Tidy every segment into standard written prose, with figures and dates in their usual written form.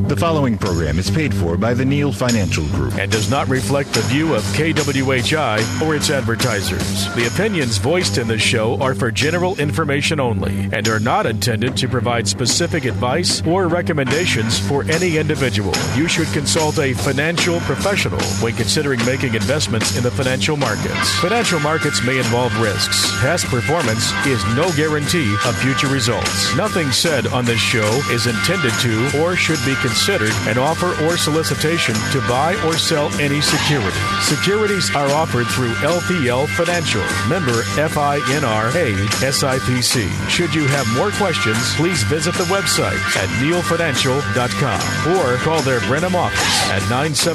The following program is paid for by the Neal Financial Group and does not reflect the view of KWHI or its advertisers. The opinions voiced in this show are for general information only and are not intended to provide specific advice or recommendations for any individual. You should consult a financial professional when considering making investments in the financial markets. Financial markets may involve risks. Past performance is no guarantee of future results. Nothing said on this show is intended to or should be considered an offer or solicitation to buy or sell any security. Securities are offered through LPL Financial, member FINRA SIPC. Should you have more questions, please visit the website at nealfinancial.com or call their Brenham office at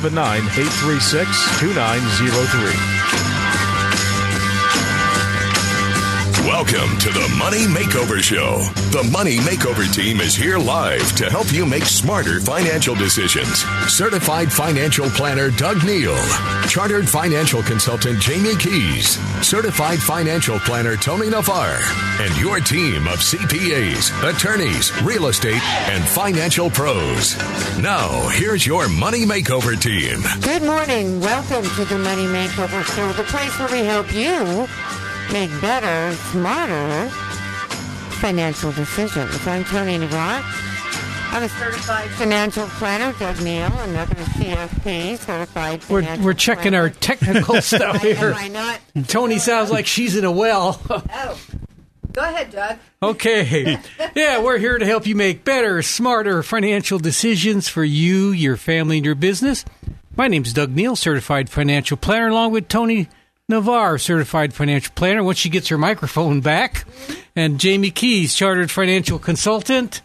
979-836-2903. Welcome to the Money Makeover Show. The Money Makeover team is here live to help you make smarter financial decisions. Certified financial planner Doug Neal, chartered financial consultant Jamie Keys, certified financial planner Tony Navarre, and your team of CPAs, attorneys, real estate, and financial pros. Now, here's your Money Makeover team. Good morning. Welcome to the Money Makeover Show, the place where we help you make better, smarter financial decisions. I'm Tony Navarre. I'm a certified financial planner, Doug Neal, another CFP, certified financial We're checking planner. our technical stuff here. Am I not? Tony sounds like she's in a well. Oh, go ahead, Doug. Okay. Yeah, we're here to help you make better, smarter financial decisions for you, your family, and your business. My name's Doug Neal, certified financial planner, along with Tony Navarre, certified financial planner, once she gets her microphone back, and Jamie Keys, chartered financial consultant.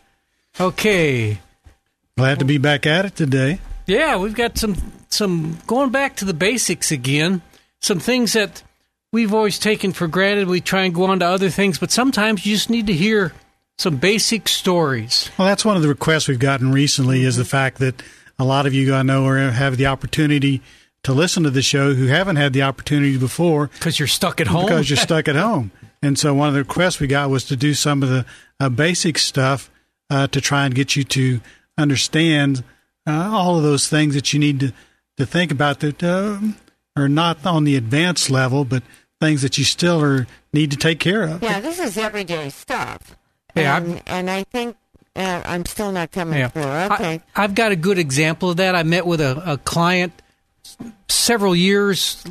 Okay. Glad to be back at it today. Yeah, we've got some going back to the basics again, some things that we've always taken for granted. We try and go on to other things, but sometimes you just need to hear some basic stories. Well, that's one of the requests we've gotten recently is the fact that a lot of you I know have the opportunity to listen to the show who haven't had the opportunity before. Because you're stuck at home? Because you're stuck at home. And so one of the requests we got was to do some of the basic stuff to try and get you to understand all of those things that you need to think about that are not on the advanced level, but things that you still need to take care of. Yeah, this is everyday stuff. Yeah, and I think I'm still not coming through. Okay. I've got a good example of that. I met with a client several years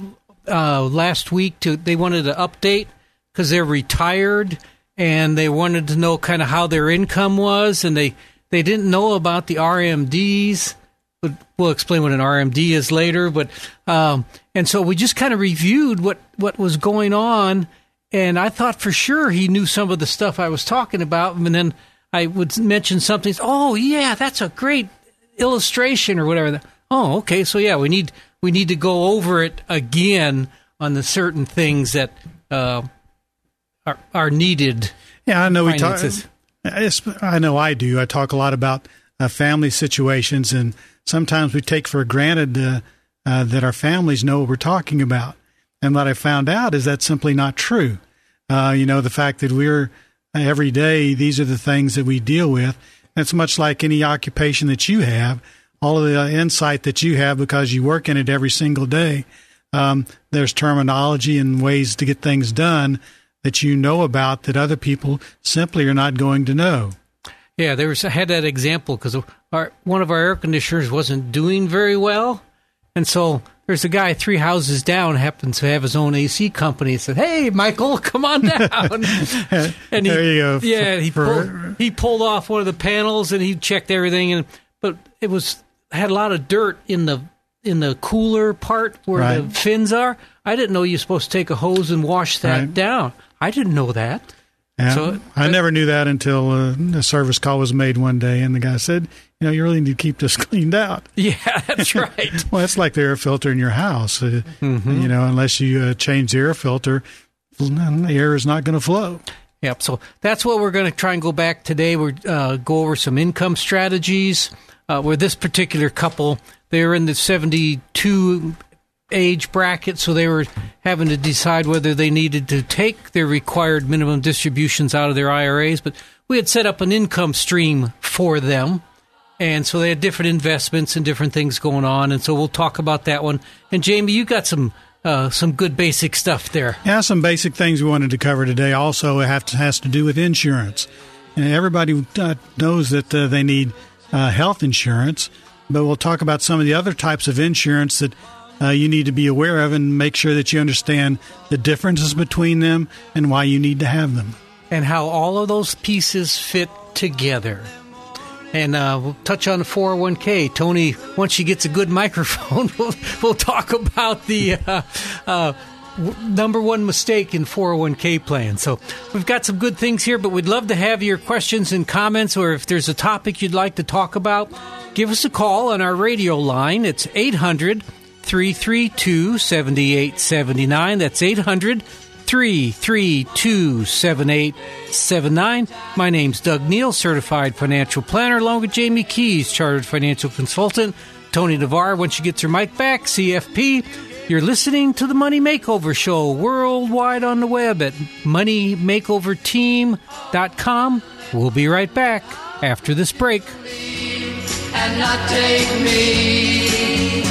last week. They wanted to update because they're retired and they wanted to know kind of how their income was, and they didn't know about the RMDs. But we'll explain what an RMD is later. But and so we just kind of reviewed what was going on, and I thought for sure he knew some of the stuff I was talking about, and then I would mention something. Oh yeah, that's a great illustration or whatever. Oh, okay. So yeah, we need to go over it again on the certain things that are needed. Yeah, I know finances. I know I do. I talk a lot about family situations, and sometimes we take for granted that our families know what we're talking about. And what I found out is that's simply not true. The fact that we're every day, these are the things that we deal with. And it's much like any occupation that you have. All of the insight that you have because you work in it every single day. There's terminology and ways to get things done that you know about that other people simply are not going to know. Yeah, I had that example because one of our air conditioners wasn't doing very well. And so there's a guy 3 houses down happens to have his own AC company. He said, "Hey, Michael, come on down." And there you go. Yeah, he pulled off one of the panels and he checked everything. But it had a lot of dirt in the cooler part where the fins are. I didn't know you're supposed to take a hose and wash that down. I didn't know that. Yeah, so I never knew that until a service call was made one day, and the guy said, you really need to keep this cleaned out. Yeah, that's right. Well, it's like the air filter in your house. Unless you change the air filter, the air is not going to flow. Yep, so that's what we're going to try and go back today. We're go over some income strategies. Where this particular couple, they were in the 72 age bracket, so they were having to decide whether they needed to take their required minimum distributions out of their IRAs. But we had set up an income stream for them, And so they had different investments and different things going on. And so we'll talk about that one. And Jamie, you got some good basic stuff there. Yeah, some basic things we wanted to cover today. Also, has to do with insurance. And everybody knows that they need health insurance, but we'll talk about some of the other types of insurance that you need to be aware of and make sure that you understand the differences between them and why you need to have them. And how all of those pieces fit together. And we'll touch on the 401k. Tony, once she gets a good microphone, we'll talk about the number one mistake in 401k plans. So we've got some good things here, but we'd love to have your questions and comments, or if there's a topic you'd like to talk about, give us a call on our radio line. It's 800-332-7879. That's 800-332-7879. My name's Doug Neal, Certified Financial Planner, along with Jamie Keys, Chartered Financial Consultant, Tony Navarre, once she gets her mic back, CFP. You're listening to the Money Makeover Show worldwide on the web at moneymakeoverteam.com. We'll be right back after this break. And not take me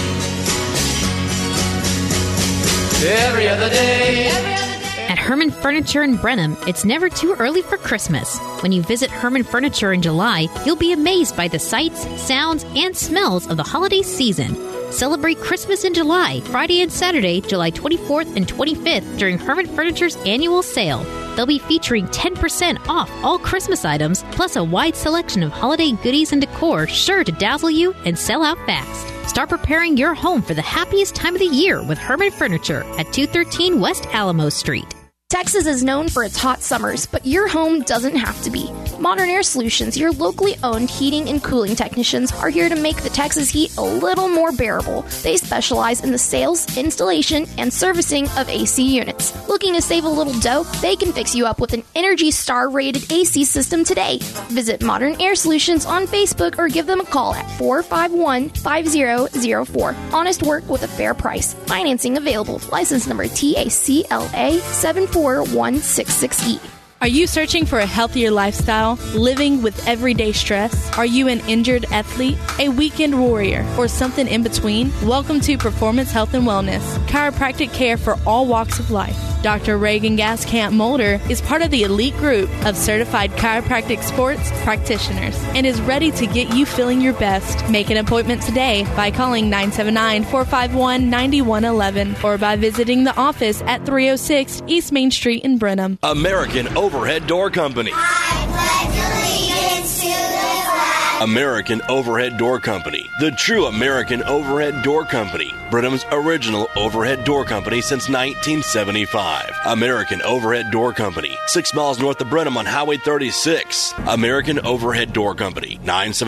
every other day. At Herman Furniture in Brenham, it's never too early for Christmas. When you visit Herman Furniture in July, you'll be amazed by the sights, sounds, and smells of the holiday season. Celebrate Christmas in July, Friday and Saturday, July 24th and 25th during Herman Furniture's annual sale. They'll be featuring 10% off all Christmas items, plus a wide selection of holiday goodies and decor sure to dazzle you and sell out fast. Start preparing your home for the happiest time of the year with Herman Furniture at 213 West Alamo Street. Texas is known for its hot summers, but your home doesn't have to be. Modern Air Solutions, your locally owned heating and cooling technicians, are here to make the Texas heat a little more bearable. They specialize in the sales, installation, and servicing of AC units. Looking to save a little dough? They can fix you up with an Energy Star rated AC system today. Visit Modern Air Solutions on Facebook or give them a call at 451-5004. Honest work with a fair price. Financing available. License number TACLA 74166E. Are you searching for a healthier lifestyle, living with everyday stress? Are you an injured athlete, a weekend warrior, or something in between? Welcome to Performance Health and Wellness, chiropractic care for all walks of life. Dr. Reagan Gaskamp Mulder is part of the elite group of certified chiropractic sports practitioners and is ready to get you feeling your best. Make an appointment today by calling 979-451-9111 or by visiting the office at 306 East Main Street in Brenham. American Overhead Door Company. I pledge allegiance to the flag. American Overhead Door Company, the true American Overhead Door Company. Brenham's original overhead door company since 1975. American Overhead Door Company, 6 miles north of Brenham on Highway 36. American Overhead Door Company,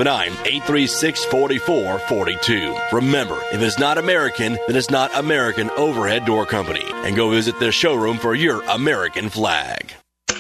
979-836-4442. Remember, if it's not American, then it's not American Overhead Door Company. And go visit their showroom for your American flag.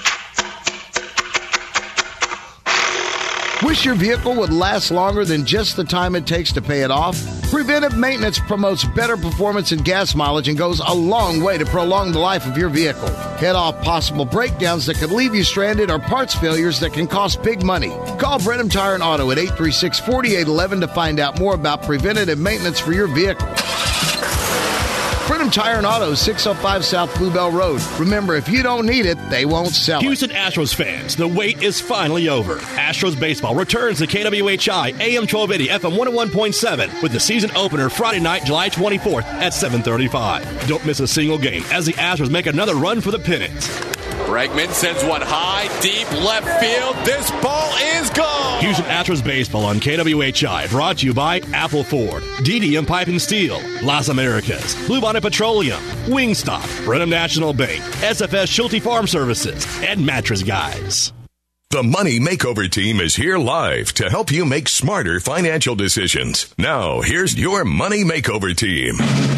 Wish your vehicle would last longer than just the time it takes to pay it off? Preventive maintenance promotes better performance and gas mileage and goes a long way to prolong the life of your vehicle. Head off possible breakdowns that could leave you stranded or parts failures that can cost big money. Call Brenham Tire and Auto at 836-4811 to find out more about preventative maintenance for your vehicle. Brenham Tire and Auto, 605 South Bluebell Road. Remember, if you don't need it, they won't sell it. Houston Astros fans, the wait is finally over. Astros baseball returns to KWHI AM 1280 FM 101.7 with the season opener Friday night, July 24th at 7:35. Don't miss a single game as the Astros make another run for the pennant. Bregman sends one high, deep left field. This ball is gone. Houston Astros baseball on KWHI, brought to you by Apple Ford, DDM Pipe and Steel, Las Americas, Blue Bonnet Petroleum, Wingstop, Brenham National Bank, SFS Schulte Farm Services, and Mattress Guys. The Money Makeover Team is here live to help you make smarter financial decisions. Now, here's your Money Makeover Team.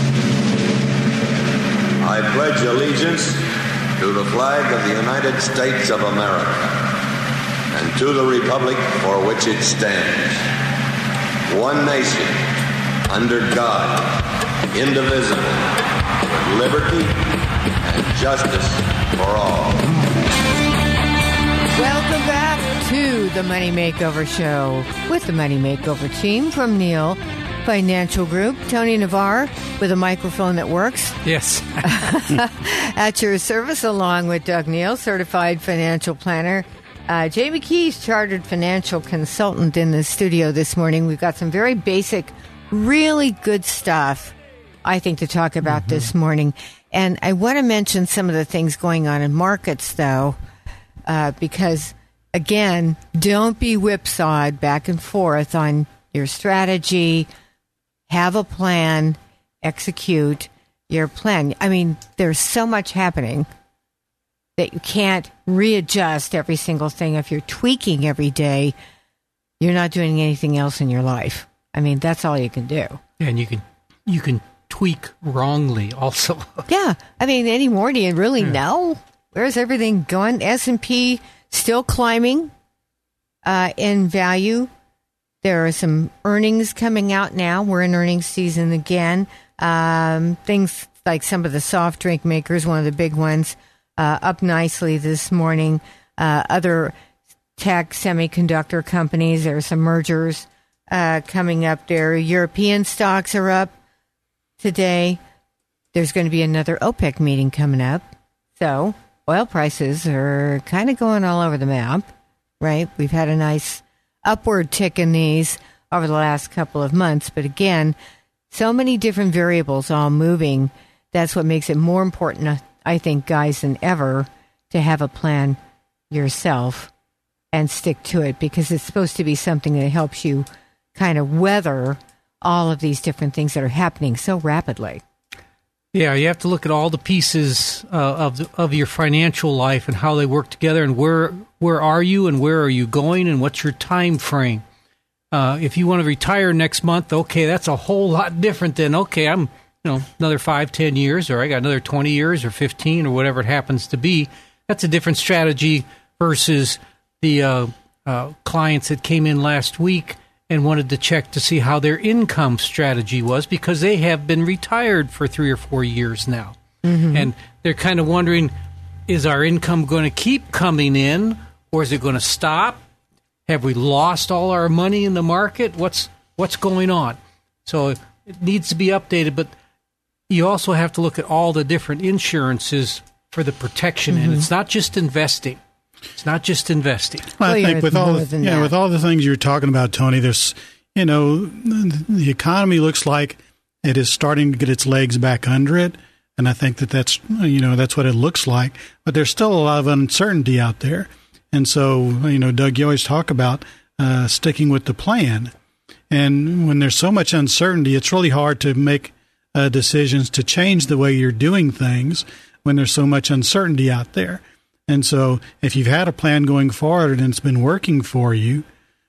I pledge allegiance to the flag of the United States of America and to the republic for which it stands, one nation, under God, indivisible, with liberty and justice for all. Welcome back to the Money Makeover Show with the Money Makeover team from Neil Financial Group. Tony Navarre with a microphone that works. Yes. At your service, along with Doug Neal, certified financial planner. Jamie Keys, chartered financial consultant, in the studio this morning. We've got some very basic, really good stuff, I think, to talk about this morning. And I want to mention some of the things going on in markets, though, because, again, don't be whipsawed back and forth on your strategy. Have a plan, execute your plan. I mean, there's so much happening that you can't readjust every single thing. If you're tweaking every day, you're not doing anything else in your life. I mean, that's all you can do. And you can tweak wrongly also. Yeah. I mean, anymore, do you really know? Where's everything going? S&P still climbing in value. There are some earnings coming out now. We're in earnings season again. Things like some of the soft drink makers, one of the big ones, up nicely this morning. Other tech semiconductor companies, there are some mergers coming up there. European stocks are up today. There's going to be another OPEC meeting coming up. So oil prices are kind of going all over the map, right? We've had a nice upward tick in these over the last couple of months. But again, so many different variables all moving. That's what makes it more important, I think, guys, than ever, to have a plan yourself and stick to it, because it's supposed to be something that helps you kind of weather all of these different things that are happening so rapidly. Yeah, you have to look at all the pieces of your financial life and how they work together, and where are you and where are you going and what's your time frame. If you want to retire next month, okay, that's a whole lot different than, okay, I'm another 5-10 years, or I got another 20 years or 15 or whatever it happens to be. That's a different strategy versus the clients that came in last week and wanted to check to see how their income strategy was, because they have been retired for 3 or 4 years now. Mm-hmm. And they're kind of wondering, is our income going to keep coming in, or is it going to stop? Have we lost all our money in the market? What's going on? So it needs to be updated, but you also have to look at all the different insurances for the protection, and it's not just investing. It's not just investing. Well, I think with all the things you're talking about, Tony, there's, the economy looks like it is starting to get its legs back under it, and I think that's what it looks like. But there's still a lot of uncertainty out there, and so Doug, you always talk about sticking with the plan, and when there's so much uncertainty, it's really hard to make decisions to change the way you're doing things when there's so much uncertainty out there. And so if you've had a plan going forward and it's been working for you,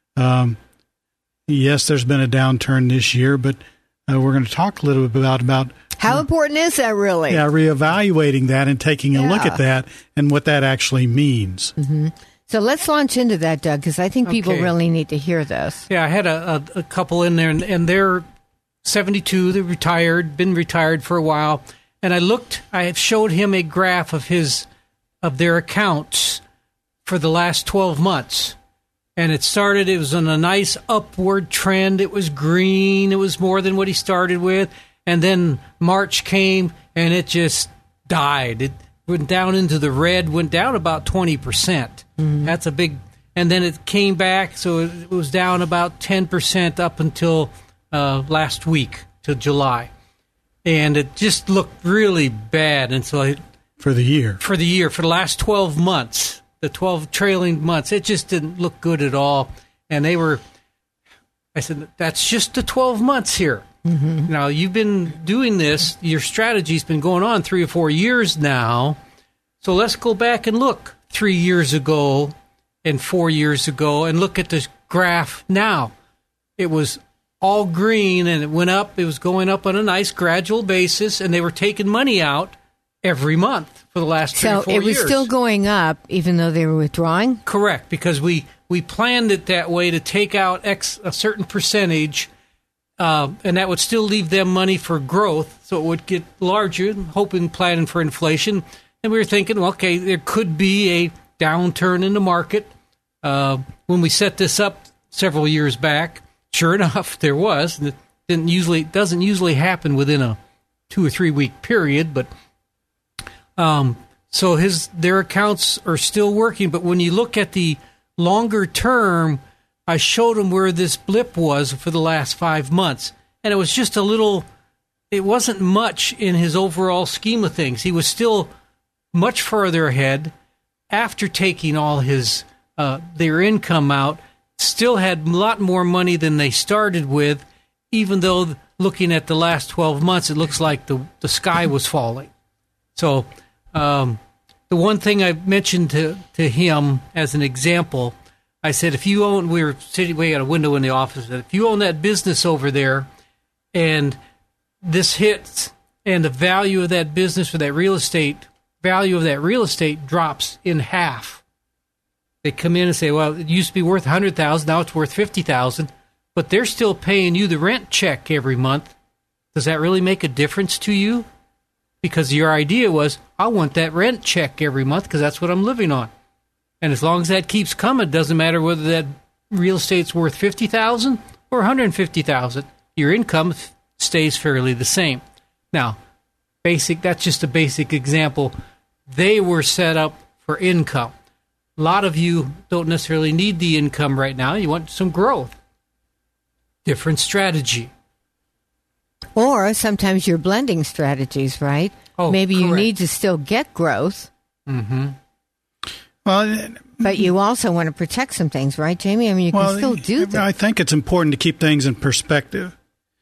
yes, there's been a downturn this year, but we're going to talk a little bit about how important is that really? Yeah, reevaluating that and taking a look at that and what that actually means. Mm-hmm. So let's launch into that, Doug, because I think people really need to hear this. Yeah, I had a couple in there, and they're 72, they're been retired for a while, and I showed him a graph of their accounts for the last 12 months. And it was on a nice upward trend. It was green. It was more than what he started with. And then March came and it just died. It went down into the red, went down about 20%. Mm-hmm. That's a big, and then it came back. So it was down about 10% up until last week, till July. And it just looked really bad. And so For the year, for the last 12 months, the 12 trailing months, it just didn't look good at all. And I said, that's just the 12 months here. Mm-hmm. Now, you've been doing this, your strategy's been going on 3 or 4 years now. So let's go back and look 3 years ago and 4 years ago and look at the graph now. It was all green and it went up. It was going up on a nice gradual basis, and they were taking money out every month for the last 3 or 4 years. So it was still going up even though they were withdrawing? Correct, because we planned it that way to take out a certain percentage, and that would still leave them money for growth, so it would get larger, planning for inflation. And we were thinking, well, okay, there could be downturn in the market. When we set this up several years back, sure enough, there was. It doesn't usually happen within a 2 or 3 week period, but so their accounts are still working. But when you look at the longer term, I showed them where this blip was for the last 5 months, and it was just a little. It wasn't much in his overall scheme of things. He was still much further ahead after taking all his their income out. Still had a lot more money than they started with, even though looking at the last 12 months, it looks like the sky was falling. So the one thing I mentioned to him as an example, I said, if you own, we got a window in the office, if you own that business over there and this hits and the value of that business or that real estate, value of that real estate drops in half. They come in and say, well, it used to be worth $100,000, now it's worth $50,000, but they're still paying you the rent check every month. Does that really make a difference to you? Because your idea was, I want that rent check every month because that's what I'm living on. And as long as that keeps coming, it doesn't matter whether that real estate's worth $50,000 or $150,000. Your income stays fairly the same. Now, that's just a basic example. They were set up for income. A lot of you don't necessarily need the income right now. You want some growth. Different strategy. Or sometimes you're blending strategies, right? Oh, maybe you correct. need to still get growth. Mm-hmm. Well, but you also want to protect some things, right, Jamie? I mean, you can still do that. I think it's important to keep things in perspective.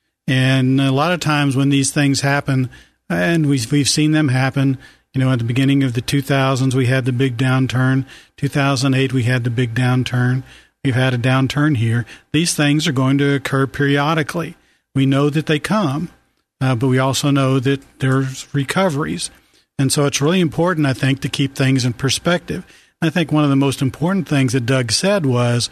And a lot of times when these things happen, and we've seen them happen, at the beginning of the 2000s, we had the big downturn. 2008, we had the big downturn. We've had a downturn here. These things are going to occur periodically. We know that they come, but we also know that there's recoveries. And so it's really important, I think, to keep things in perspective. I think one of the most important things that Doug said was,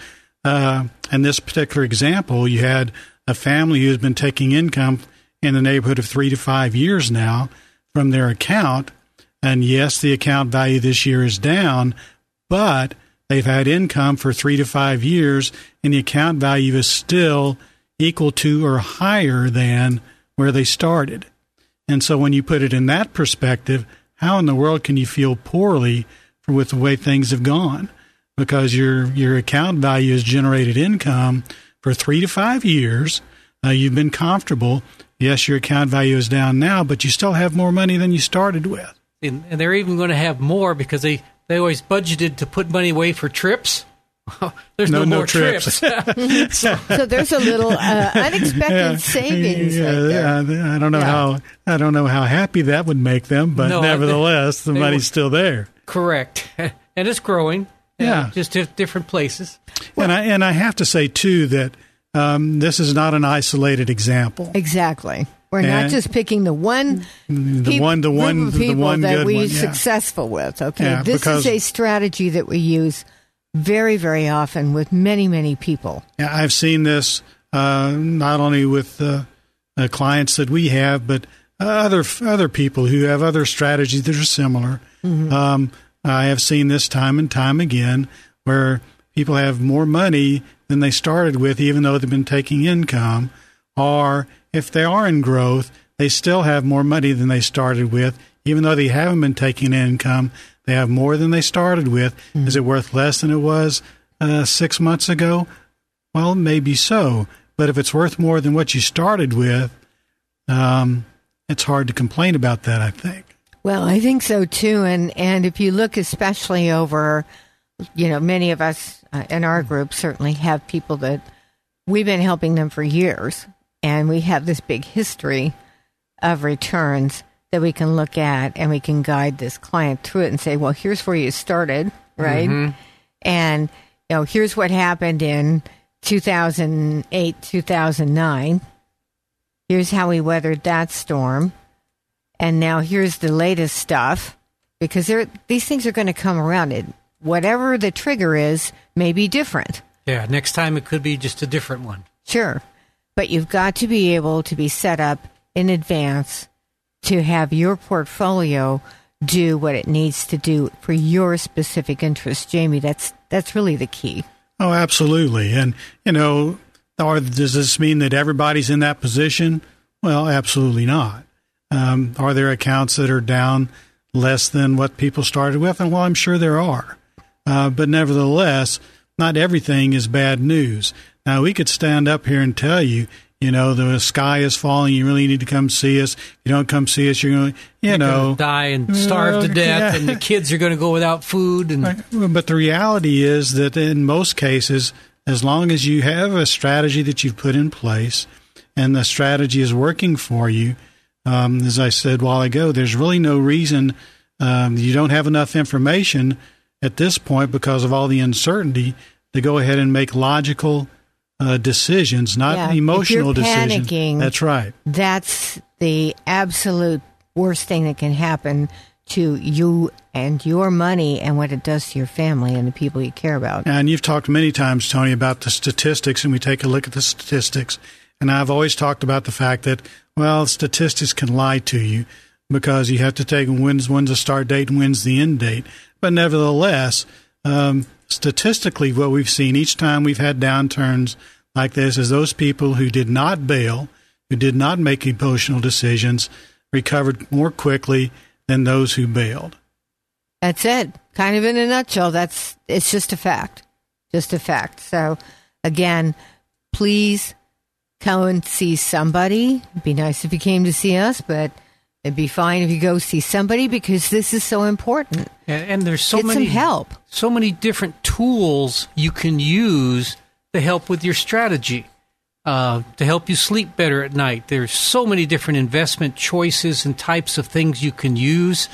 in this particular example, you had a family who's been taking income in the neighborhood of 3 to 5 years now from their account. And yes, the account value this year is down, but they've had income for 3 to 5 years, and the account value is still equal to or higher than where they started. And so when you put it in that perspective, how in the world can you feel poorly with the way things have gone? Because your account value has generated income for 3 to 5 years. You've been comfortable. Yes, your account value is down now, but you still have more money than you started with. And they're even going to have more because they always budgeted to put money away for trips. There's no more trips. So there's a little unexpected savings. Right there. I don't know how happy that would make them, but nevertheless, the money's still there. Correct, and it's growing. Just different places. Well, and I have to say too that this is not an isolated example. Exactly. We're not just picking the one group of people that we're successful with. Okay, this is a strategy that we use very, very often with many, many people. Yeah, I've seen this not only with clients that we have, but other people who have other strategies that are similar. Mm-hmm. I have seen this time and time again where people have more money than they started with, even though they've been taking income, or if they are in growth, they still have more money than they started with, even though they haven't been taking income. They have more than they started with. Mm-hmm. Is it worth less than it was 6 months ago? Well, maybe so. But if it's worth more than what you started with, it's hard to complain about that, I think. Well, I think so, too. And if you look especially over, many of us in our group certainly have people that we've been helping them for years. And we have this big history of returns that we can look at, and we can guide this client through it and say, well, here's where you started, right? Mm-hmm. And, here's what happened in 2008, 2009. Here's how we weathered that storm. And now here's the latest stuff, because these things are going to come around. Whatever the trigger is may be different. Yeah, next time it could be just a different one. Sure. But you've got to be able to be set up in advance to have your portfolio do what it needs to do for your specific interest. Jamie, that's really the key. Oh, absolutely. And, does this mean that everybody's in that position? Well, absolutely not. Are there accounts that are down less than what people started with? And well, I'm sure there are. But nevertheless, not everything is bad news. Now, we could stand up here and tell you, the sky is falling. You really need to come see us. If you don't come see us, you're going to die and starve to death, and the kids are going to go without food. But the reality is that in most cases, as long as you have a strategy that you've put in place and the strategy is working for you, as I said a while ago, there's really no reason you don't have enough information at this point because of all the uncertainty to go ahead and make logical decisions, not emotional decisions. Panicking, that's right. That's the absolute worst thing that can happen to you and your money and what it does to your family and the people you care about. And you've talked many times, Tony, about the statistics, and we take a look at the statistics. And I've always talked about the fact that, statistics can lie to you because you have to take when's the start date and when's the end date. But nevertheless, statistically, what we've seen each time we've had downturns like this is those people who did not bail, who did not make emotional decisions, recovered more quickly than those who bailed. That's it. Kind of in a nutshell, it's just a fact. Just a fact. So, again, please come and see somebody. It'd be nice if you came to see us, but it'd be fine if you go see somebody because this is so important. And there's Get some help. So many different tools you can use to help with your strategy, to help you sleep better at night. There's so many different investment choices and types of things you can use.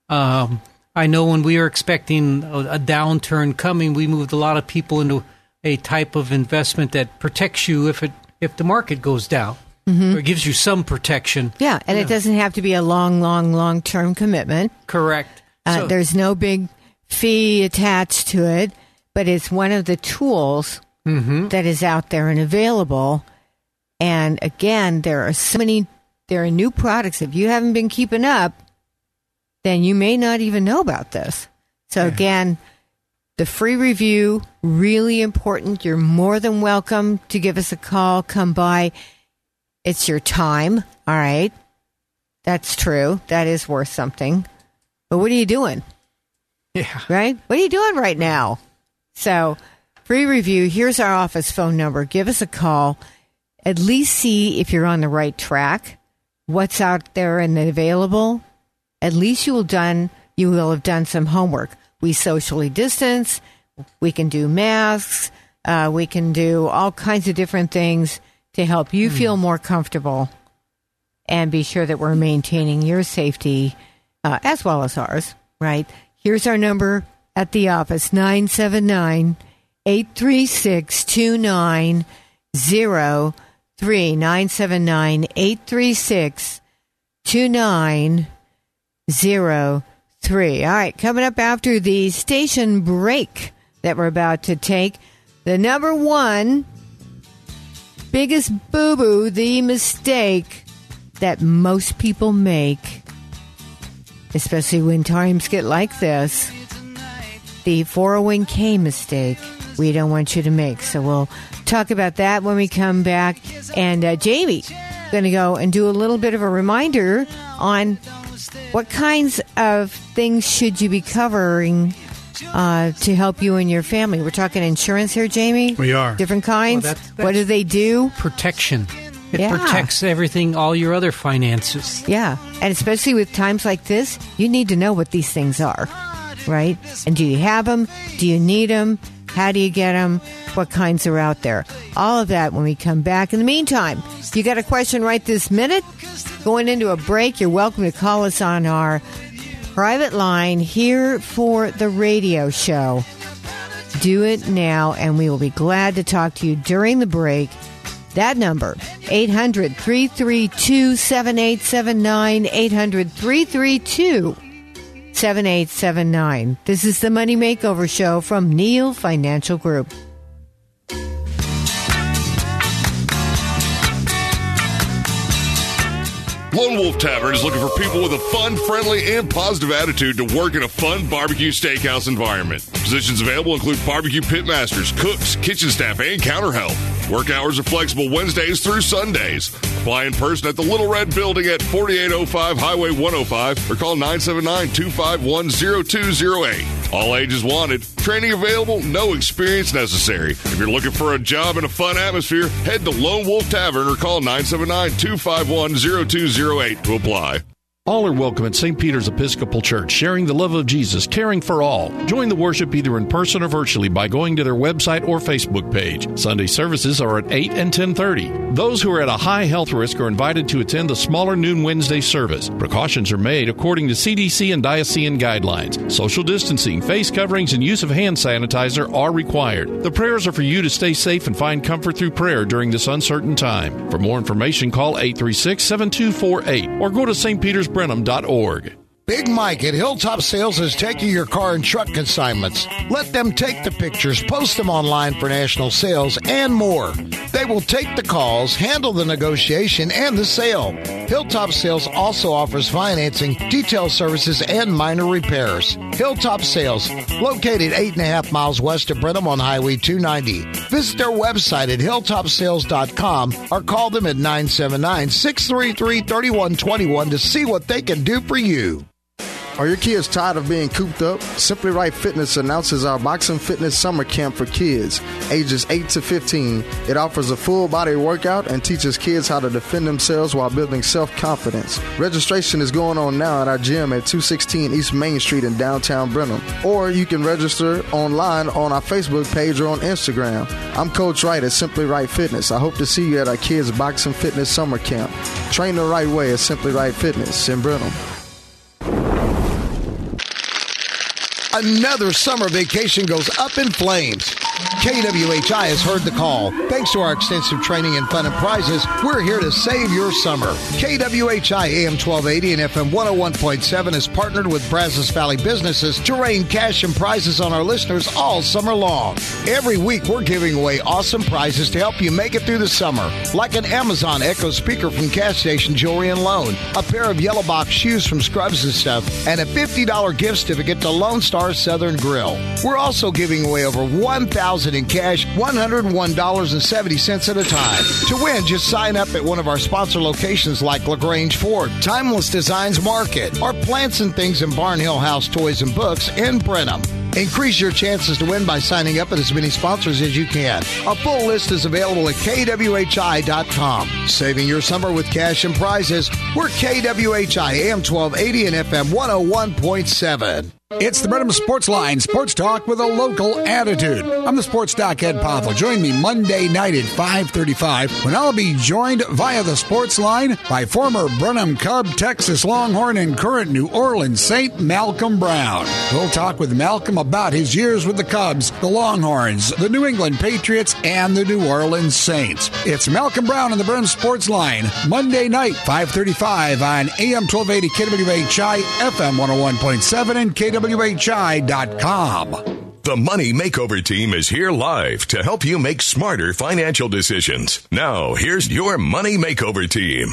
I know when we were expecting a downturn coming, we moved a lot of people into a type of investment that protects you if the market goes down. Mm-hmm. Or gives you some protection. Yeah, and it doesn't have to be a long-term commitment. Correct. There's no big fee attached to it, but it's one of the tools that is out there and available. And again, there are new products. If you haven't been keeping up, then you may not even know about this. So again, the free review, really important. You're more than welcome to give us a call, come by. It's your time, all right? That's true. That is worth something. But what are you doing? Yeah. Right? What are you doing right now? So, free review. Here's our office phone number. Give us a call. At least see if you're on the right track, what's out there and available. At least you will have done some homework. We socially distance. We can do masks. We can do all kinds of different things to help you feel more comfortable and be sure that we're maintaining your safety as well as ours, right? Here's our number at the office, 979-836-2903, 979-836-2903. All right, coming up after the station break that we're about to take, the number one biggest boo-boo, the mistake that most people make, especially when times get like this, the 401k mistake we don't want you to make. So we'll talk about that when we come back. And Jamie, going to go and do a little bit of a reminder on what kinds of things should you be covering to help you and your family. We're talking insurance here, Jamie? We are. Different kinds? Well, what do they do? Protection. It protects everything, all your other finances. Yeah, and especially with times like this, you need to know what these things are, right? And do you have them? Do you need them? How do you get them? What kinds are out there? All of that when we come back. In the meantime, if you got a question right this minute, going into a break, you're welcome to call us on our private line here for the radio show. Do it now, and we will be glad to talk to you during the break. That number, 800-332-7879, 800-332-7879. This is the Money Makeover Show from Neal Financial Group. Lone Wolf Tavern is looking for people with a fun, friendly, and positive attitude to work in a fun barbecue steakhouse environment. Positions available include barbecue pit masters, cooks, kitchen staff, and counter help. Work hours are flexible Wednesdays through Sundays. Apply in person at the Little Red Building at 4805 Highway 105 or call 979-251-0208. All ages wanted. Training available. No experience necessary. If you're looking for a job in a fun atmosphere, head to Lone Wolf Tavern or call 979-251-0208 to apply. All are welcome at St. Peter's Episcopal Church, sharing the love of Jesus, caring for all. Join the worship either in person or virtually by going to their website or Facebook page. Sunday services are at 8 and 10:30. Those who are at a high health risk are invited to attend the smaller noon Wednesday service. Precautions are made according to CDC and diocesan guidelines. Social distancing, face coverings, and use of hand sanitizer are required. The prayers are for you to stay safe and find comfort through prayer during this uncertain time. For more information, call 836-7248 or go to stpetersbrenham.org. Big Mike at Hilltop Sales is taking your car and truck consignments. Let them take the pictures, post them online for national sales, and more. They will take the calls, handle the negotiation, and the sale. Hilltop Sales also offers financing, detail services, and minor repairs. Hilltop Sales, located 8.5 miles west of Brenham on Highway 290. Visit their website at hilltopsales.com or call them at 979-633-3121 to see what they can do for you. Are your kids tired of being cooped up? Simply Right Fitness announces our Boxing Fitness Summer Camp for kids, ages 8 to 15. It offers a full-body workout and teaches kids how to defend themselves while building self-confidence. Registration is going on now at our gym at 216 East Main Street in downtown Brenham. Or you can register online on our Facebook page or on Instagram. I'm Coach Wright at Simply Right Fitness. I hope to see you at our kids' Boxing Fitness Summer Camp. Train the right way at Simply Right Fitness in Brenham. Another summer vacation goes up in flames. KWHI has heard the call. Thanks to our extensive training and fun and prizes, we're here to save your summer. KWHI AM 1280 and FM 101.7 has partnered with Brazos Valley businesses to rain cash and prizes on our listeners all summer long. Every week, we're giving away awesome prizes to help you make it through the summer, like an Amazon Echo speaker from Cash Station Jewelry and Loan, a pair of Yellow Box shoes from Scrubs and Stuff, and a $50 gift certificate to Lone Star Southern Grill. We're also giving away over $1,000 in cash, $101.70 at a time. To win, just sign up at one of our sponsor locations like LaGrange Ford, Timeless Designs Market, or Plants and Things in Barnhill House Toys and Books in Brenham. Increase your chances to win by signing up at as many sponsors as you can. A full list is available at kwhi.com. Saving your summer with cash and prizes. We're KWHI AM 1280 and FM 101.7. It's the Brenham Sports Line, sports talk with a local attitude. I'm the sports doc, Ed Poffel. Join me Monday night at 5:35 when I'll be joined via the sports line by former Brenham Cub, Texas Longhorn, and current New Orleans Saint Malcolm Brown. We'll talk with Malcolm about his years with the Cubs, the Longhorns, the New England Patriots, and the New Orleans Saints. It's Malcolm Brown on the Brenham Sports Line, Monday night, 5:35 on AM 1280 KWHI, FM 101.7, and KWHI.com. The Money Makeover Team is here live to help you make smarter financial decisions. Now, here's your Money Makeover Team.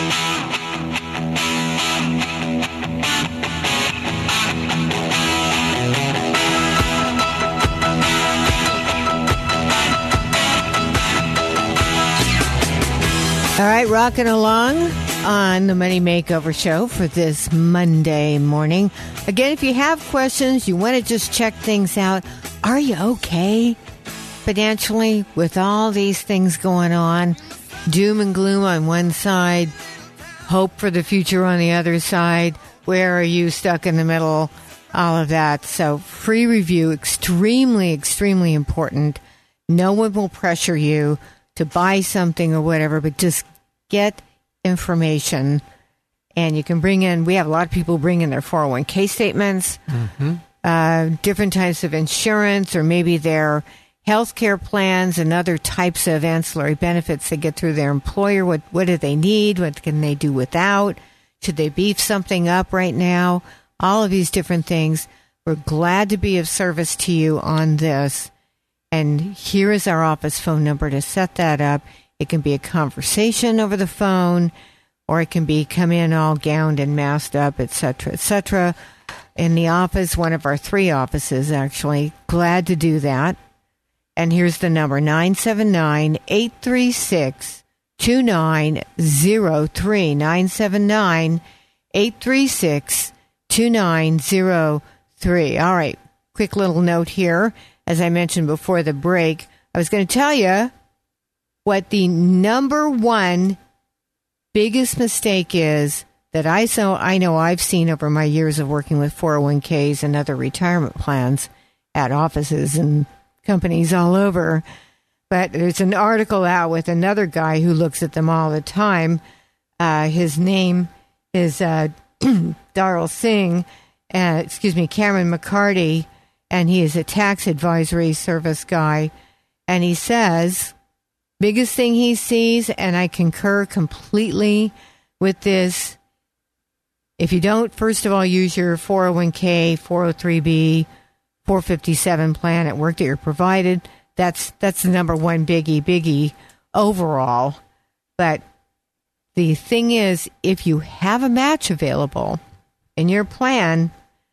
All right, rocking along on the Money Makeover Show for this Monday morning. Again, if you have questions, you want to just check things out, are you okay financially with all these things going on? Doom and gloom on one side, hope for the future on the other side. Where are you stuck in the middle? All of that. So free review, extremely, extremely important. No one will pressure you to buy something or whatever, but just get information. And you can bring in, we have a lot of people bring in their 401k statements, different types of insurance, or maybe their health care plans and other types of ancillary benefits they get through their employer. What do they need? What can they do without? Should they beef something up right now? All of these different things. We're glad to be of service to you on this. And here is our office phone number to set that up. It can be a conversation over the phone, or it can be come in all gowned and masked up, etc., etc. In the office, one of our 3 offices, actually, glad to do that. And here's the number, 979-836-2903, 979-836-2903. All right, quick little note here. As I mentioned before the break, I was going to tell you what the number one biggest mistake is that I know I've seen over my years of working with 401ks and other retirement plans at offices and companies all over. But there's an article out with another guy who looks at them all the time. His name is Darrell Singh, Cameron McCarty, and he is a tax advisory service guy. And he says, biggest thing he sees, and I concur completely with this, if you don't, first of all, use your 401k, 403b, 457 plan at work that you're provided, that's the number one biggie overall. But the thing is, if you have a match available in your plan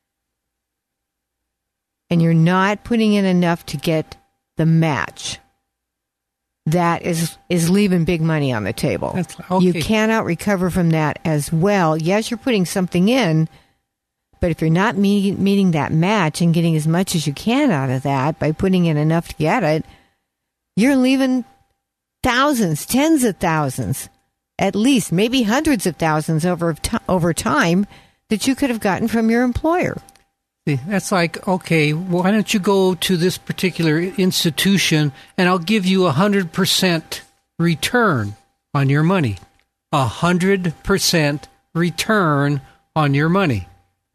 and you're not putting in enough to get the match, that is leaving big money on the table. Okay. You cannot recover from that as well. Yes, you're putting something in, but if you're not meeting that match and getting as much as you can out of that by putting in enough to get it, you're leaving thousands, tens of thousands, at least maybe hundreds of thousands over time that you could have gotten from your employer. That's like, okay, why don't you go to this particular institution and I'll give you 100% return on your money. 100% return on your money.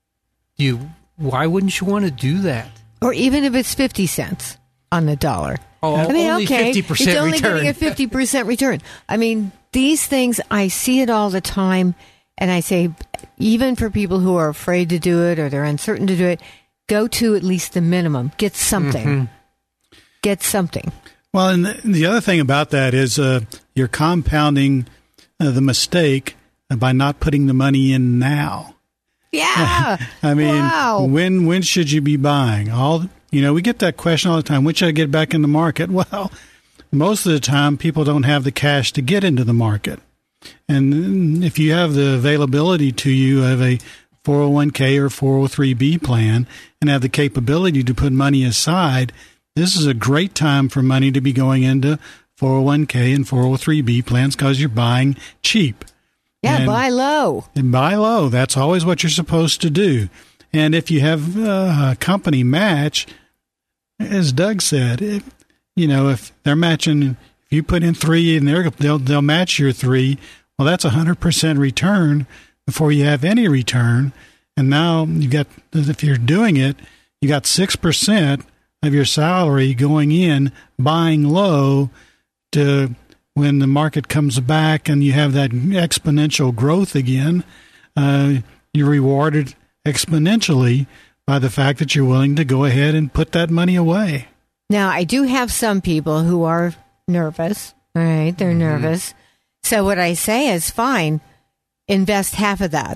Why wouldn't you want to do that? Or even if it's 50 cents on the dollar. Oh, I mean, only okay, 50% it's only return. getting a 50% return. I mean, these things, I see it all the time, and I say, even for people who are afraid to do it or they're uncertain to do it, go to at least the minimum. Get something. Mm-hmm. Get something. Well, and the other thing about that is you're compounding the mistake by not putting the money in now. Yeah. I mean, wow. when should you be buying? We get that question all the time. When should I get back in the market? Well, most of the time, people don't have the cash to get into the market. And if you have the availability to you of a 401k or 403b plan and have the capability to put money aside, this is a great time for money to be going into 401k and 403b plans because you're buying cheap. Yeah, and buy low. And buy low. That's always what you're supposed to do. And if you have a company match, as Doug said, if they're matching, if you put in 3 and they'll match your 3, well, that's 100% return before you have any return. And now if you're doing it, you got 6% of your salary going in, buying low to when the market comes back and you have that exponential growth again, you're rewarded exponentially by the fact that you're willing to go ahead and put that money away. Now, I do have some people who are nervous. All right, they're nervous. So what I say is, fine, invest half of that.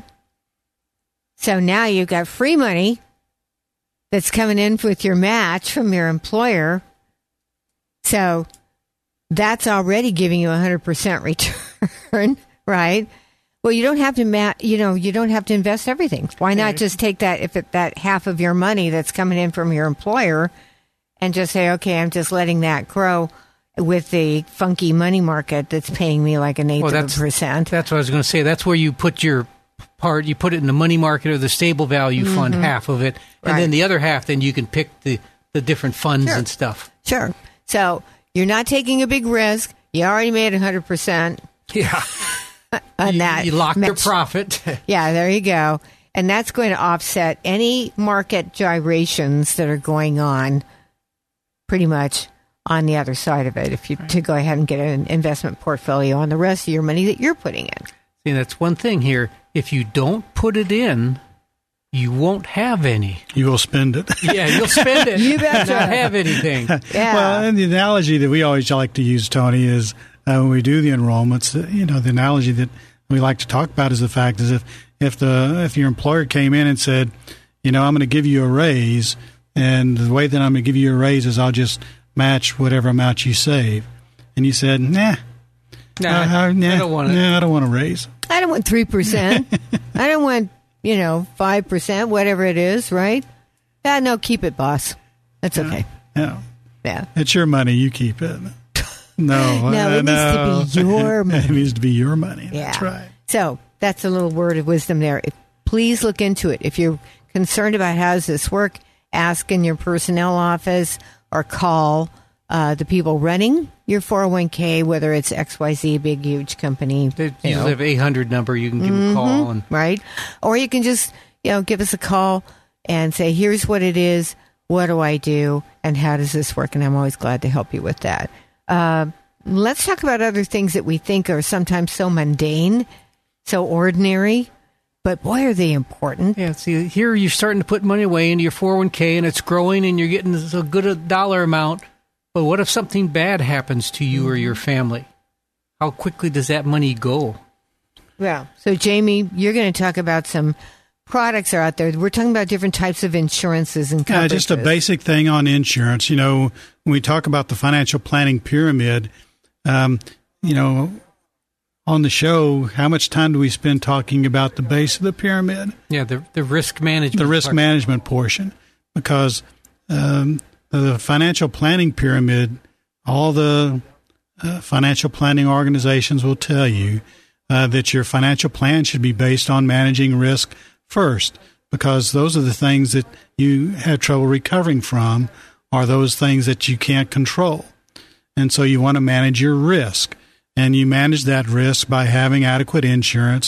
So now you've got free money that's coming in with your match from your employer. So that's already giving you 100% return, right? Well, you don't have to you don't have to invest everything. Why not just take that half of your money that's coming in from your employer and just say, okay, I'm just letting that grow with the funky money market that's paying me like an eighth of a percent. That's what I was going to say. That's where you put your part. You put it in the money market or the stable value fund, half of it, and then the other half. Then you can pick the different funds and stuff. Sure. So you're not taking a big risk. You already made 100%. Yeah. On that. You locked your profit. Yeah, there you go. And that's going to offset any market gyrations that are going on pretty much on the other side of it, to go ahead and get an investment portfolio on the rest of your money that you're putting in. See, that's one thing here. If you don't put it in, you won't have any. You will spend it. Yeah, you'll spend it. You betcha. Not have anything. Yeah. Well, and the analogy that we always like to use, Tony, is when we do the enrollments, the analogy that we like to talk about is the fact is if your employer came in and said, I'm going to give you a raise, and the way that I'm going to give you a raise is I'll just match whatever amount you save, and you said, I don't want it. I don't want a raise. I don't want 3%. I don't want 5%, whatever it is, right? No, keep it, boss. That's okay. Yeah. Yeah. It's your money. You keep it. No, it needs to be your money. It needs to be your money. Yeah. That's right. So that's a little word of wisdom there. Please look into it. If you're concerned about how does this work, ask in your personnel office or call the people running your 401k, whether it's XYZ, big, huge company. They usually have 800 number. You can give them a call. Right. Or you can just, give us a call and say, here's what it is. What do I do? And how does this work? And I'm always glad to help you with that. Let's talk about other things that we think are sometimes so mundane, so ordinary, but boy, are they important. Yeah, see, here you're starting to put money away into your 401k, and it's growing, and you're getting a good dollar amount. But what if something bad happens to you or your family? How quickly does that money go? Well, so Jamie, you're going to talk about some products are out there. We're talking about different types of insurances and coverages. Just a basic thing on insurance. When we talk about the financial planning pyramid, on the show, how much time do we spend talking about the base of the pyramid? Yeah, the risk management. The risk management portion, because the financial planning pyramid, all the financial planning organizations will tell you that your financial plan should be based on managing risk first, because those are the things that you have trouble recovering from, are those things that you can't control. And so you want to manage your risk, and you manage that risk by having adequate insurance,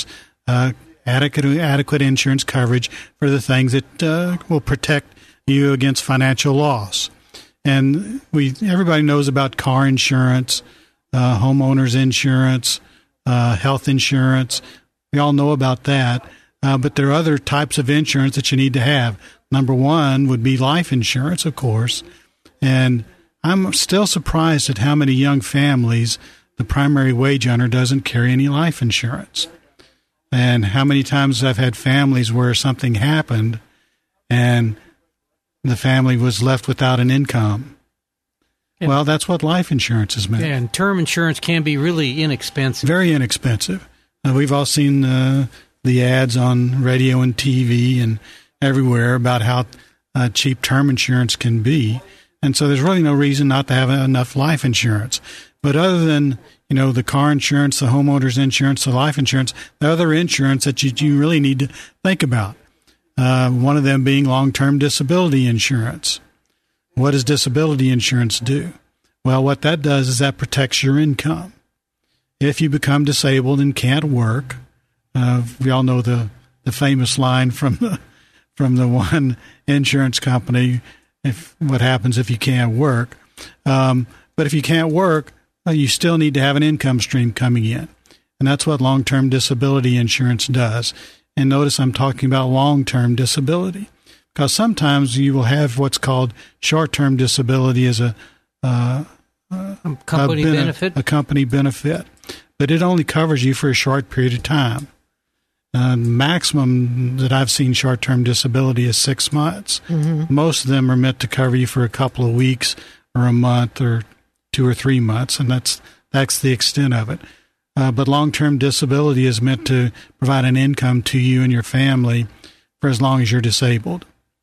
adequate insurance coverage for the things that will protect you against financial loss. And everybody knows about car insurance, homeowners insurance, health insurance. We all know about that. But there are other types of insurance that you need to have. Number one would be life insurance, of course. And I'm still surprised at how many young families the primary wage earner doesn't carry any life insurance. And how many times I've had families where something happened and the family was left without an income. Yeah. Well, that's what life insurance is meant. Yeah, and term insurance can be really inexpensive. Very inexpensive. We've all seen the ads on radio and TV and everywhere about how cheap term insurance can be. And so there's really no reason not to have enough life insurance. But other than, the car insurance, the homeowner's insurance, the life insurance, the other insurance that you really need to think about. One of them being long-term disability insurance. What does disability insurance do? Well, what that does is that protects your income. If you become disabled and can't work, we all know the famous line from the one insurance company, what happens if you can't work. But if you can't work, you still need to have an income stream coming in. And that's what long-term disability insurance does. And notice I'm talking about long-term disability, because sometimes you will have what's called short-term disability as a company benefit. A company benefit. But it only covers you for a short period of time. Maximum that I've seen short-term disability is 6 months. Mm-hmm. Most of them are meant to cover you for a couple of weeks or a month or 2 or 3 months, and that's the extent of it. But long-term disability is meant to provide an income to you and your family for as long as you're disabled.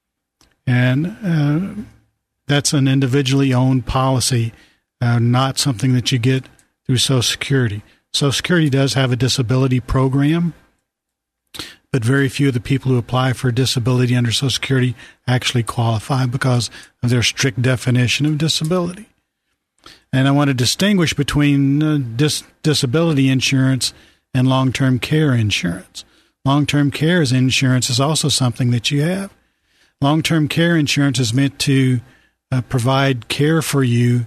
And that's an individually owned policy, not something that you get through Social Security. Social Security does have a disability program, but very few of the people who apply for disability under Social Security actually qualify because of their strict definition of disability. And I want to distinguish between disability insurance and long-term care insurance. Long-term care insurance is also something that you have. Long-term care insurance is meant to provide care for you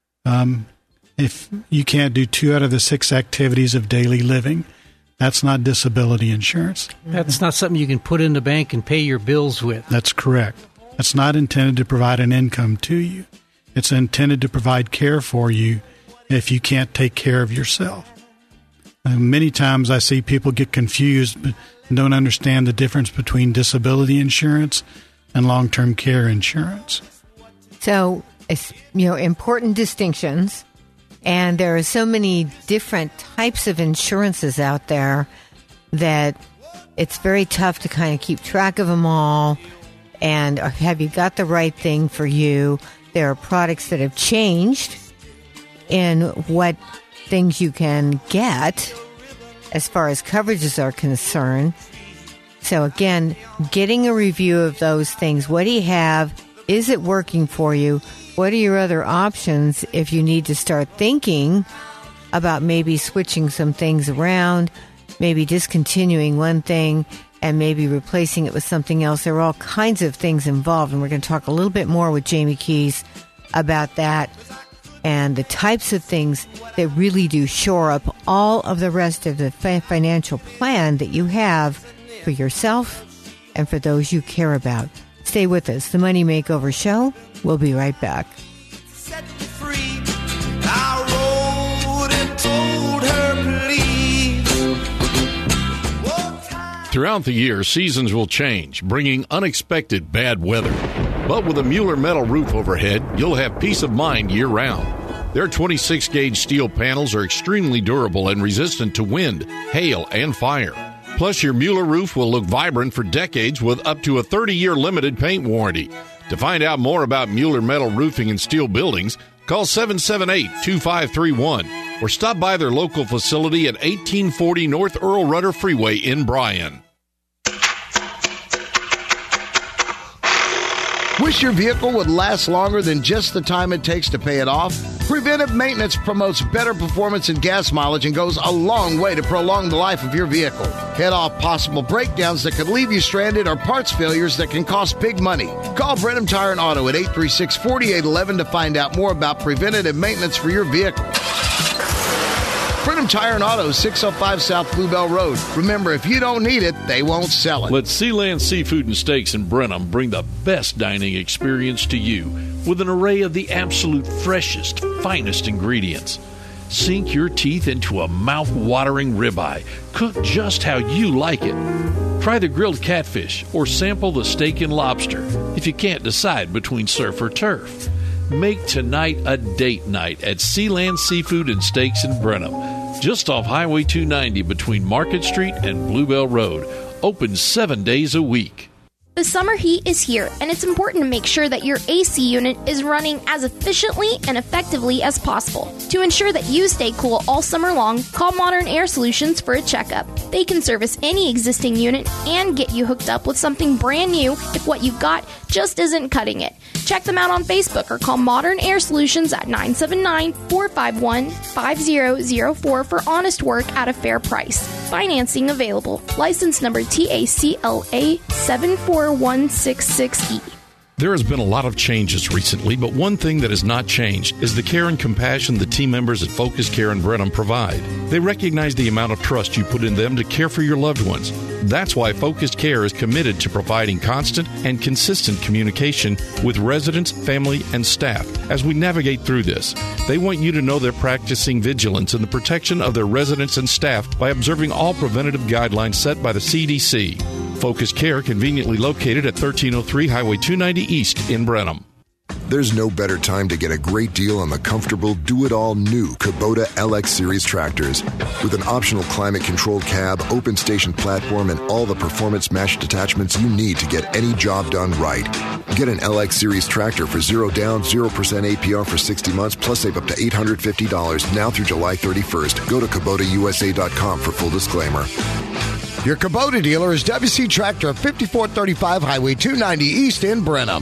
if you can't do 2 out of the 6 activities of daily living. That's not disability insurance. That's not something you can put in the bank and pay your bills with. That's correct. It's not intended to provide an income to you. It's intended to provide care for you if you can't take care of yourself. Many times I see people get confused but don't understand the difference between disability insurance and long-term care insurance. So, important distinctions. And there are so many different types of insurances out there that it's very tough to kind of keep track of them all. And have you got the right thing for you? There are products that have changed in what things you can get as far as coverages are concerned. So again, getting a review of those things. What do you have? Is it working for you? What are your other options if you need to start thinking about maybe switching some things around, maybe discontinuing one thing and maybe replacing it with something else? There are all kinds of things involved, and we're going to talk a little bit more with Jamie Keys about that and the types of things that really do shore up all of the rest of the financial plan that you have for yourself and for those you care about. Stay with us. The Money Makeover Show. We'll be right back. Set me free. I wrote and told her please. Throughout the year, seasons will change, bringing unexpected bad weather. But with a Mueller metal roof overhead, you'll have peace of mind year-round. Their 26-gauge steel panels are extremely durable and resistant to wind, hail, and fire. Plus, your Mueller roof will look vibrant for decades with up to a 30-year limited paint warranty. To find out more about Mueller metal roofing and steel buildings, call 778-2531 or stop by their local facility at 1840 North Earl Rudder Freeway in Bryan. Wish your vehicle would last longer than just the time it takes to pay it off? Preventive maintenance promotes better performance and gas mileage and goes a long way to prolong the life of your vehicle. Head off possible breakdowns that could leave you stranded or parts failures that can cost big money. Call Brenham Tire and Auto at 836-4811 to find out more about preventative maintenance for your vehicle. Brenham Tire and Auto, 605 South Bluebell Road. Remember, if you don't need it, they won't sell it. Let Sealand Seafood and Steaks in Brenham bring the best dining experience to you with an array of the absolute freshest, finest ingredients. Sink your teeth into a mouth-watering ribeye, cooked just how you like it. Try the grilled catfish or sample the steak and lobster if you can't decide between surf or turf. Make tonight a date night at Sealand Seafood and Steaks in Brenham, just off Highway 290 between Market Street and Bluebell Road. Open 7 days a week. The summer heat is here, and it's important to make sure that your AC unit is running as efficiently and effectively as possible. To ensure that you stay cool all summer long, call Modern Air Solutions for a checkup. They can service any existing unit and get you hooked up with something brand new if what you've got just isn't cutting it. Check them out on Facebook or call Modern Air Solutions at 979-451-5004 for honest work at a fair price. Financing available. License number TACLA 74166E. There has been a lot of changes recently, but one thing that has not changed is the care and compassion the team members at Focus Care in Brenham provide. They recognize the amount of trust you put in them to care for your loved ones. That's why Focus Care is committed to providing constant and consistent communication with residents, family, and staff as we navigate through this. They want you to know they're practicing vigilance in the protection of their residents and staff by observing all preventative guidelines set by the CDC. Focus Care, conveniently located at 1303 Highway 290 East in Brenham. There's no better time to get a great deal on the comfortable, do-it-all new Kubota LX Series tractors. With an optional climate-controlled cab, open station platform, and all the performance-matched attachments you need to get any job done right. Get an LX Series tractor for 0 down, 0% APR for 60 months, plus save up to $850 now through July 31st. Go to KubotaUSA.com for full disclaimer. Your Kubota dealer is WC Tractor, 5435 Highway 290 East in Brenham.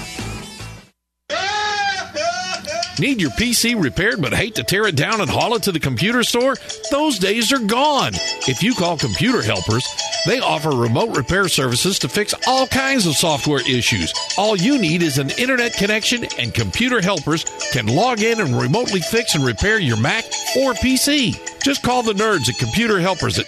Need your PC repaired but hate to tear it down and haul it to the computer store? Those days are gone. If you call Computer Helpers, they offer remote repair services to fix all kinds of software issues. All you need is an internet connection, and Computer Helpers can log in and remotely fix and repair your Mac or PC. Just call the nerds at Computer Helpers at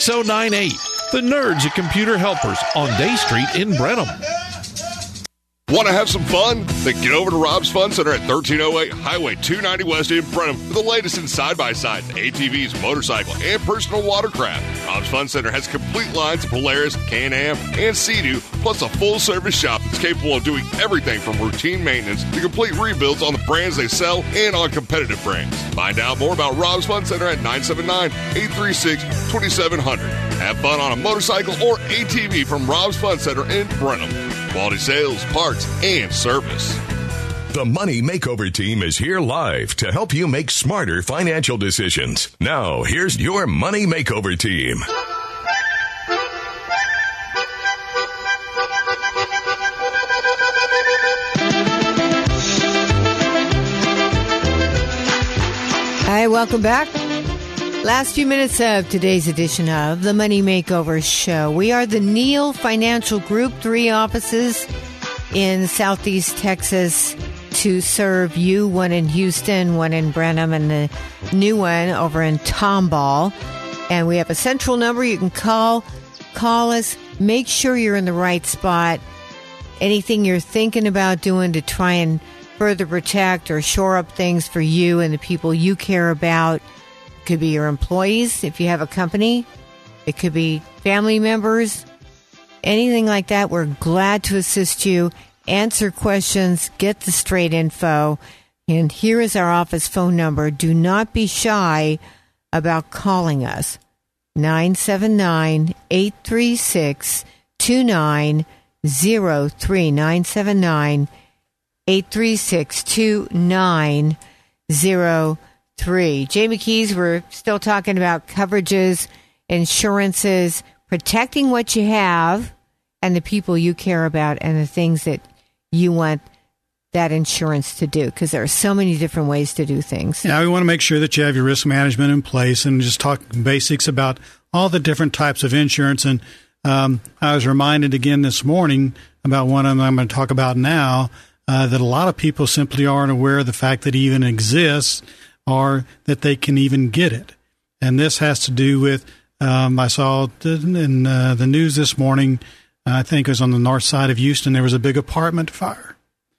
979-836-6098. The nerds at Computer Helpers on Day Street in Brenham. Want to have some fun? Then get over to Rob's Fun Center at 1308 Highway 290 West in Brenham for the latest in side-by-sides, ATVs, motorcycle, and personal watercraft. Rob's Fun Center has complete lines of Polaris, Can-Am, and Sea-Doo, plus a full-service shop that's capable of doing everything from routine maintenance to complete rebuilds on the brands they sell and on competitive brands. Find out more about Rob's Fun Center at 979-836-2700. Have fun on a motorcycle or ATV from Rob's Fun Center in Brenham. Quality sales, parts, and service. The Money Makeover Team is here live to help you make smarter financial decisions. Now, here's your Money Makeover Team. Hi, welcome back. Last few minutes of today's edition of the Money Makeover Show. We are the Neal Financial Group, 3 offices in Southeast Texas to serve you, one in Houston, one in Brenham, and the new one over in Tomball. And we have a central number you can call us. Make sure you're in the right spot. Anything you're thinking about doing to try and further protect or shore up things for you and the people you care about. Could be your employees if you have a company. It could be family members. Anything like that, we're glad to assist you. Answer questions, get the straight info. And here is our office phone number. Do not be shy about calling us. 979-836-2903. 979-836-2903. Jamie Keys, we're still talking about coverages, insurances, protecting what you have and the people you care about and the things that you want that insurance to do, because there are so many different ways to do things. Yeah, we want to make sure that you have your risk management in place and just talk basics about all the different types of insurance. And I was reminded again this morning about one of them I'm going to talk about now, that a lot of people simply aren't aware of the fact that it even exists or that they can even get it. And this has to do with, I saw in the news this morning, I think it was on the north side of Houston, there was a big apartment fire.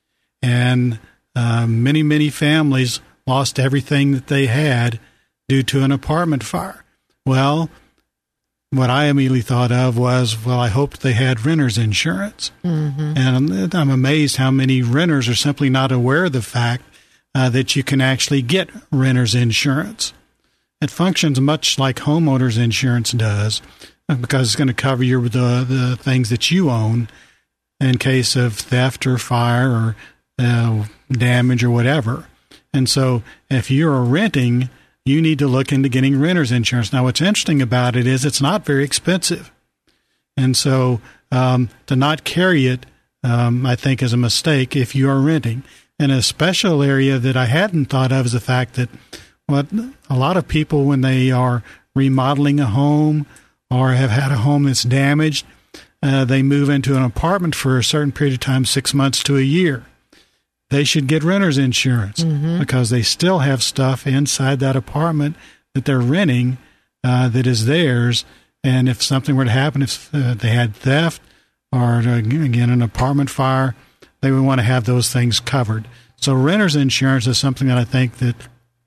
And many, many families lost everything that they had due to an apartment fire. Well, what I immediately thought of was, well, I hoped they had renter's insurance. Mm-hmm. And I'm amazed how many renters are simply not aware of the fact that you can actually get renter's insurance. It functions much like homeowner's insurance does, because it's going to cover the things that you own in case of theft or fire or damage or whatever. And so if you're renting, you need to look into getting renter's insurance. Now, what's interesting about it is it's not very expensive. And so to not carry it, I think, is a mistake if you are renting. And a special area that I hadn't thought of is the fact that a lot of people, when they are remodeling a home or have had a home that's damaged, they move into an apartment for a certain period of time, 6 months to a year. They should get renter's insurance because they still have stuff inside that apartment that they're renting that is theirs. And if something were to happen, if they had theft or, again, an apartment fire, they would want to have those things covered. So renter's insurance is something that I think that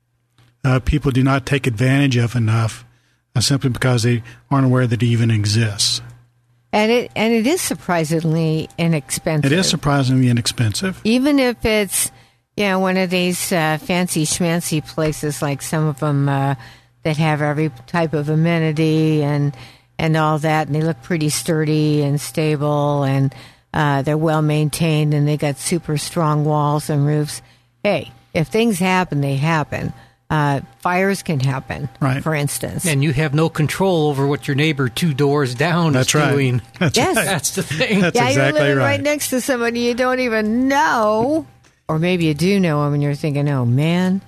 people do not take advantage of enough simply because they aren't aware that it even exists. And it is surprisingly inexpensive. It is surprisingly inexpensive. Even if it's, one of these fancy schmancy places like some of them that have every type of amenity and all that, and they look pretty sturdy and stable, and they're well maintained, and they got super strong walls and roofs. Hey, if things happen, they happen. Fires can happen, right, for instance. And you have no control over what your neighbor 2 doors down is doing. That's yes. right. That's the thing. That's yeah, exactly you're living right. right next to somebody you don't even know. Or maybe you do know them and you're thinking, oh, man.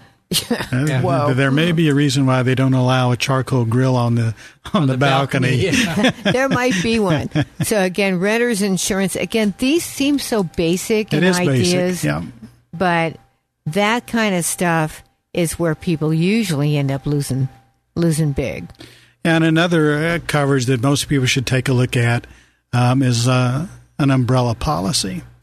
Whoa. There may be a reason why they don't allow a charcoal grill on the balcony. Yeah. There might be one. So, again, renter's insurance. Again, these seem so basic in ideas. Basic, yeah. But that kind of stuff is where people usually end up losing big. And another coverage that most people should take a look at is an umbrella policy.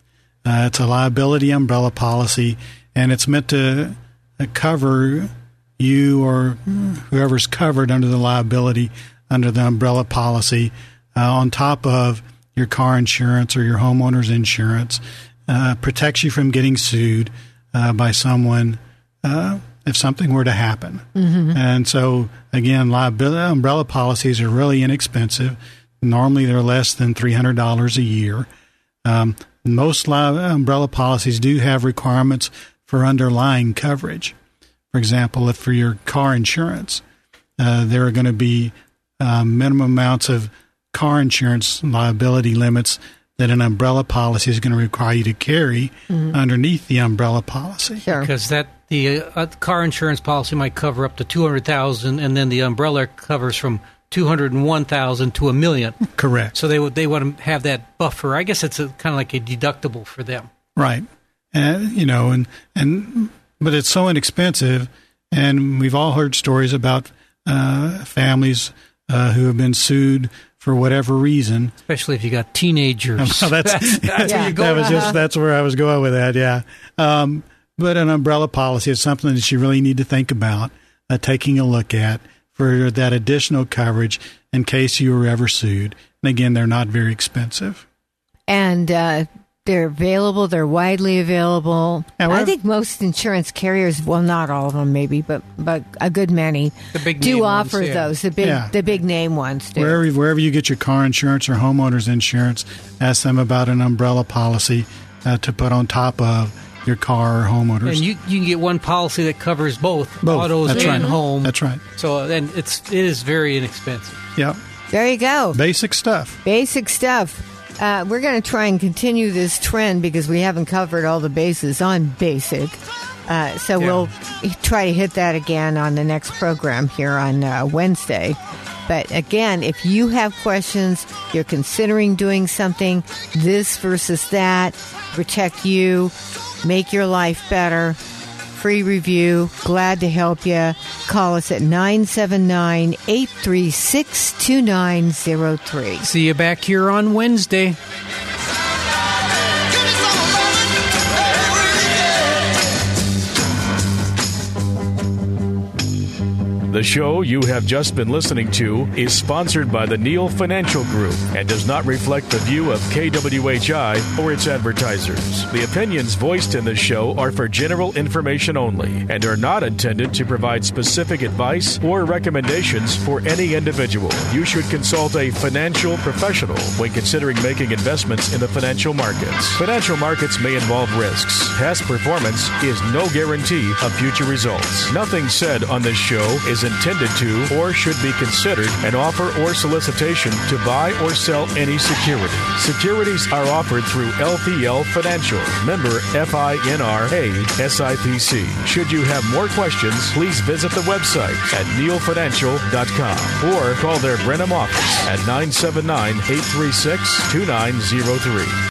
It's a liability umbrella policy, and it's meant to cover you or whoever's covered under the liability under the umbrella policy on top of your car insurance or your homeowner's insurance. Protects you from getting sued by someone if something were to happen. Mm-hmm. And so, again, liability umbrella policies are really inexpensive. Normally, they're less than $300 a year. Most umbrella policies do have requirements for underlying coverage. For example, if for your car insurance, there are going to be minimum amounts of car insurance liability limits that an umbrella policy is going to require you to carry underneath the umbrella policy. Sure. Because the car insurance policy might cover up to $200,000, and then the umbrella covers from $201,000 to $1 million. Correct. So they want to have that buffer. I guess it's kind of like a deductible for them. Right. And but it's so inexpensive, and we've all heard stories about families who have been sued for whatever reason. Especially if you got teenagers. That's where you go. That's where I was going with that. Yeah. But an umbrella policy is something that you really need to think about taking a look at for that additional coverage in case you were ever sued. And again, they're not very expensive. And they're available. They're widely available. I think most insurance carriers, well, not all of them maybe, but a good many do offer those. The big name ones do. Wherever you get your car insurance or homeowner's insurance, ask them about an umbrella policy to put on top of your car or homeowners. And you can get one policy that covers both. Autos and home. That's right. So then it is very inexpensive. Yeah. There you go. Basic stuff. We're going to try and continue this trend because we haven't covered all the bases on basic. We'll try to hit that again on the next program here on Wednesday. But again, if you have questions, you're considering doing something, this versus that, protect you, make your life better, free review, glad to help you. Call us at 979-836-2903. See you back here on Wednesday. The show you have just been listening to is sponsored by the Neal Financial Group and does not reflect the view of KWHI or its advertisers. The opinions voiced in this show are for general information only and are not intended to provide specific advice or recommendations for any individual. You should consult a financial professional when considering making investments in the financial markets. Financial markets may involve risks. Past performance is no guarantee of future results. Nothing said on this show is intended to or should be considered an offer or solicitation to buy or sell any security. Securities are offered through LPL Financial, member FINRA SIPC. Should you have more questions, please visit the website at nealfinancial.com or call their Brenham office at 979-836-2903.